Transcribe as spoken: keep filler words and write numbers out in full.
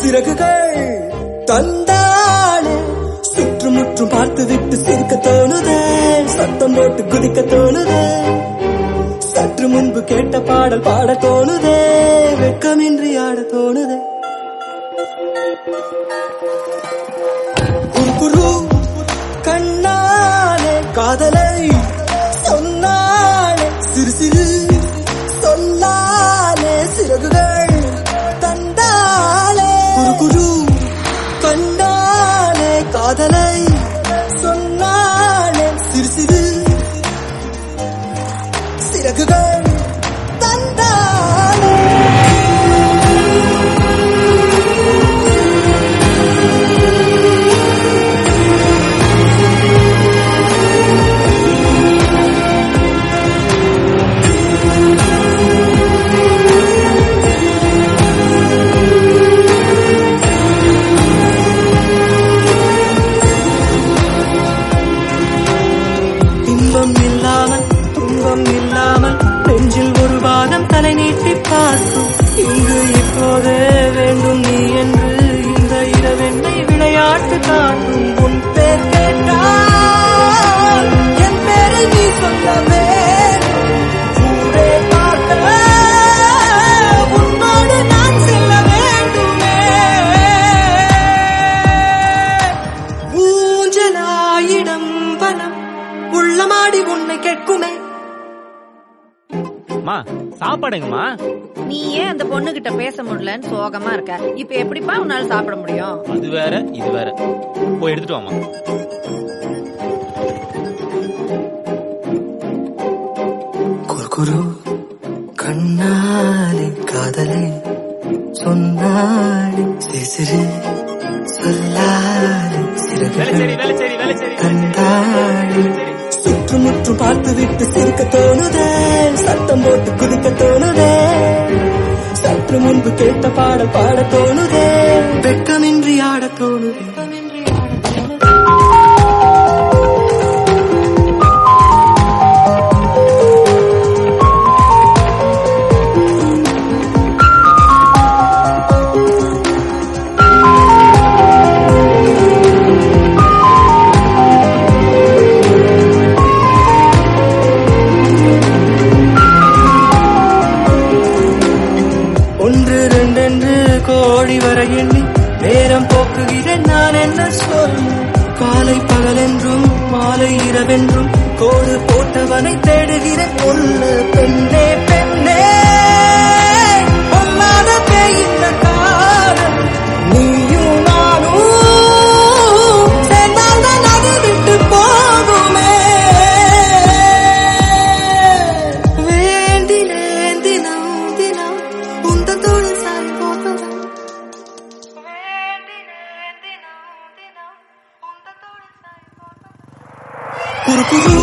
சிறகுகள் தந்தாளே சுற்றுமுற்றும் பார்த்து விட்டு சிரிக்க தோணுதே சத்தம் போட்டு குதிக்க தோணுதே சற்று முன்பு கேட்ட பாடல் பாட தோணுதே வெட்கமின்றி ஆட தோணுதே குறுகுரு கண்ணாலே காதலை சொன்னாலே சிறு சிறு சொல்லாலே சிறகுகள் தந்தாலே குறுகுரு கண்ணாலே காதலை சொன்னாலே சிறு சிறு சிறகுகள் தந்தாலே நெஞ்சில் ஒரு வாதம் தலை நீட்டி பார்க்கும் இங்கு இப்போதே வேண்டும் நீ என்று இந்த இரவெண்ணை விளையாட்டு காட்டும் உன் பேர் கேட்டால் என் பேரை நீ சொல்ல வேண்டும் ஊரே பார்க்க உன்னோடு நான் செல்ல வேண்டுமே ஊஞ்சலாயிடம் பலம் உள்ளமாடி உன்னை கேட்குமே சாப்பாடுங்கம்மா. நீ ஏன் அந்த பொண்ணு கிட்ட பேச முடியலன்னு சோகமா இருக்க? இப்ப எப்படிப்பா உன்னால சாப்பிட முடியும்? அது வேற இது வேற. போய் எடுத்துட்டு வாமா. குறுகுரு கண்ணாலே காதலை சொன்னாலே சிறு சொல்லாலே சிறகுகள் தந்தாலே சுற்றுமுற்றும் பார்த்து விட்டு சிரிக்க தோணுதே சத்தம் போட்டு குதிக்க தோணுதே சற்று முன்பு கேட்ட பாடல் பாட தோணுதே வெட்கமின்றி ஆட தோணுதே கோடி வர எண்ணி நேரம் போக்குகிறேன் நான் என்ன சொல் காலை பகலென்றும் மாலை இரவென்றும் கோடு போட்டவனை தேடுகிறேன் ஒன்று பெண்ணே பெண்ணே பொல்லாத இந்த காதல் நீயும் நானும் சேர்ந்தால்தான் அது விட்டு போகுமே வேண்டினேன் தினம் தினம் உந்தத்தோடு சாய் போதும் குறுகுரு